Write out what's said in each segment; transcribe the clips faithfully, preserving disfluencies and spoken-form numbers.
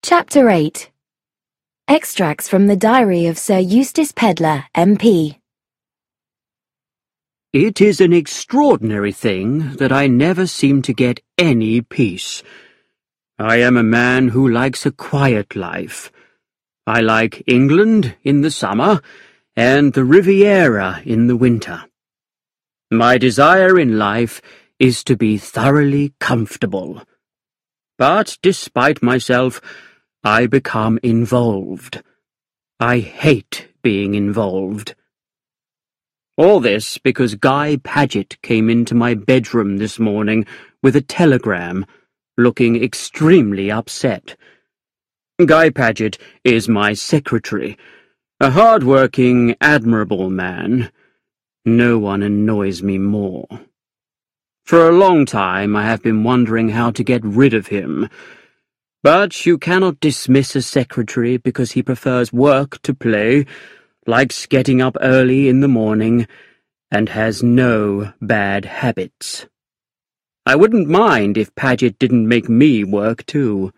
Chapter eight. Extracts from the Diary of Sir Eustace Pedlar, M P. It is an extraordinary thing that I never seem to get any peace. I am a man who likes a quiet life. I like England in the summer and the Riviera in the winter. My desire in life is to be thoroughly comfortable. But despite myself, I become involved. I hate being involved. All this because Guy Paget came into my bedroom this morning with a telegram, looking extremely upset. Guy Paget is my secretary, a hard-working, admirable man. No one annoys me more. For a long time I have been wondering how to get rid of him. But you cannot dismiss a secretary because he prefers work to play, likes getting up early in the morning, and has no bad habits. I wouldn't mind if Paget didn't make me work too.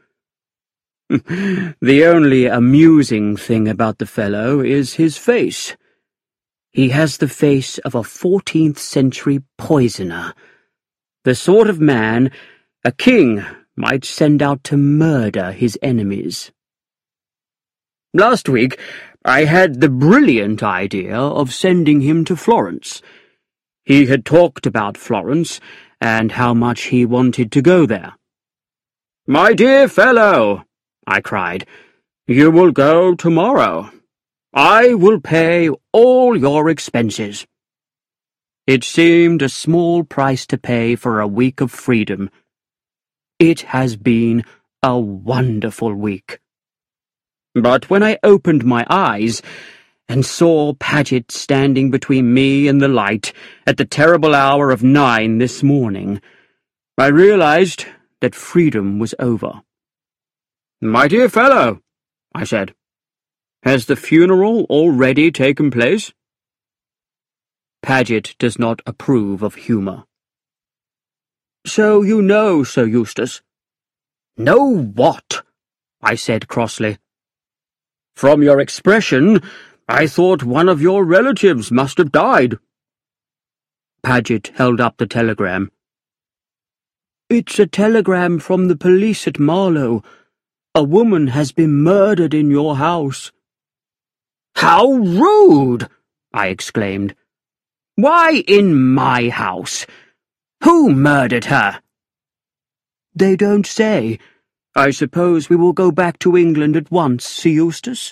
The only amusing thing about the fellow is his face. He has the face of a fourteenth century poisoner, the sort of man a king might send out to murder his enemies. Last week, I had the brilliant idea of sending him to Florence. He had talked about Florence and how much he wanted to go there. "My dear fellow," I cried, "you will go tomorrow. I will pay all your expenses." It seemed a small price to pay for a week of freedom. It has been a wonderful week. But when I opened my eyes and saw Paget standing between me and the light at the terrible hour of nine this morning, I realized that freedom was over. "My dear fellow," I said, "has the funeral already taken place?" Paget does not approve of humour. "So you know, Sir Eustace." "Know what?" I said crossly. "From your expression, I thought one of your relatives must have died." Paget held up the telegram. "It's a telegram from the police at Marlow. A woman has been murdered in your house." "How rude!" I exclaimed. "Why in my house? Who murdered her?" "They don't say. I suppose we will go back to England at once, Sir Eustace?"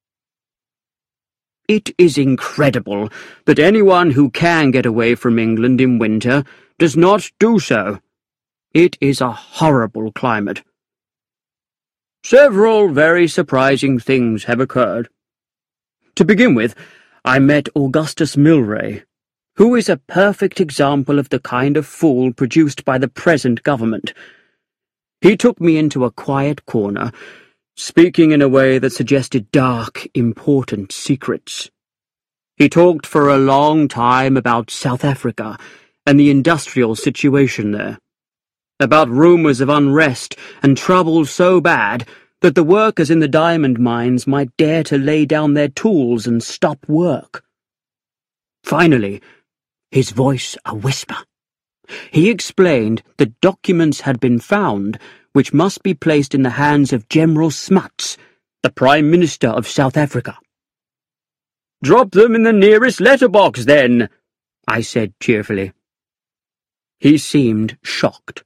It is incredible that anyone who can get away from England in winter does not do so. It is a horrible climate. Several very surprising things have occurred. To begin with, I met Augustus Milray, who is a perfect example of the kind of fool produced by the present government. He took me into a quiet corner, speaking in a way that suggested dark, important secrets. He talked for a long time about South Africa and the industrial situation there, about rumours of unrest and trouble so bad that the workers in the diamond mines might dare to lay down their tools and stop work. Finally, his voice a whisper, he explained that documents had been found which must be placed in the hands of General Smuts, the Prime Minister of South Africa. "Drop them in the nearest letterbox, then," I said cheerfully. He seemed shocked.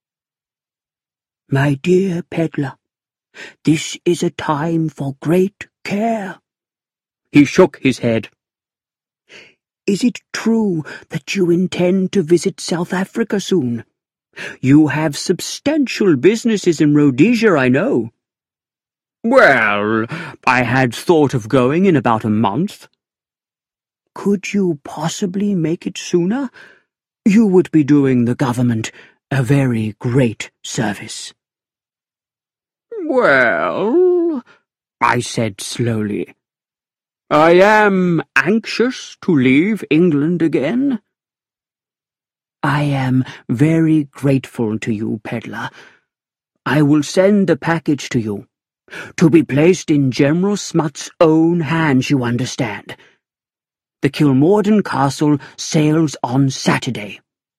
"My dear Pedlar, this is a time for great care." He shook his head. "Is it true that you intend to visit South Africa soon? You have substantial businesses in Rhodesia, I know." "Well, I had thought of going in about a month." "Could you possibly make it sooner? You would be doing the government a very great service." "Well," I said slowly, "I am anxious to leave England again." "I am very grateful to you, Pedlar. I will send the package to you. To be placed in General Smut's own hands, you understand. The Kilmorden Castle sails on Saturday.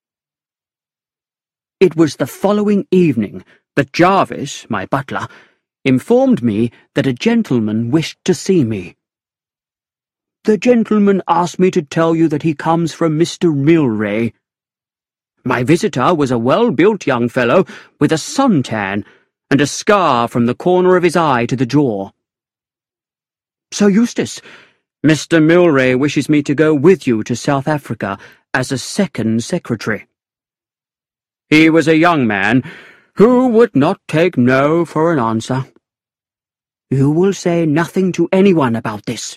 It was the following evening that Jarvis, my butler, informed me that a gentleman wished to see me. The gentleman asked me to tell you that he comes from Mister Milray. My visitor was a well-built young fellow with a suntan and a scar from the corner of his eye to the jaw. Sir Eustace, Mister Milray wishes me to go with you to South Africa as a second secretary. He was a young man who would not take no for an answer. You will say nothing to anyone about this.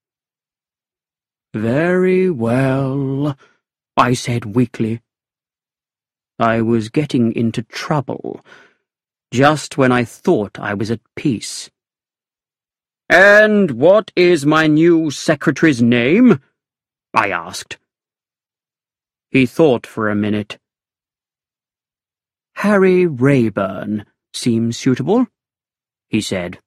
Very well, I said weakly. I was getting into trouble, just when I thought I was at peace. And what is my new secretary's name? I asked. He thought for a minute. Harry Rayburn seems suitable, he said.